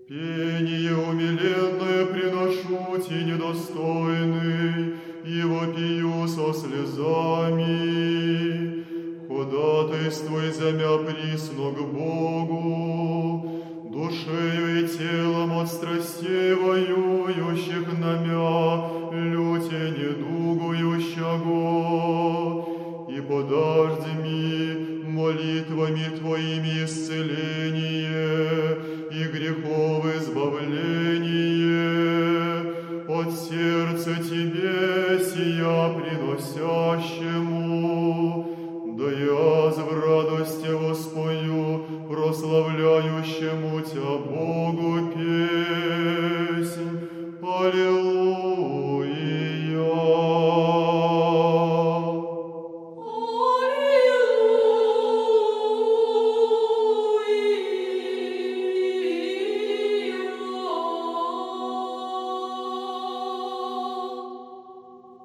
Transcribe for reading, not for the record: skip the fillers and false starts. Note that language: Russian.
Пение умиленное приношу ти недостойный, и вопию со слезами. Ходатайствуй за мя присно к Богу, душею и телом от страстей воюющих на мя, люте недугующего, и подажди ми молитвами Твоими исцеление и грехов избавление от сердца Тебе сия приносящему, да я в радости воспою прославляющему Тя Богу петь.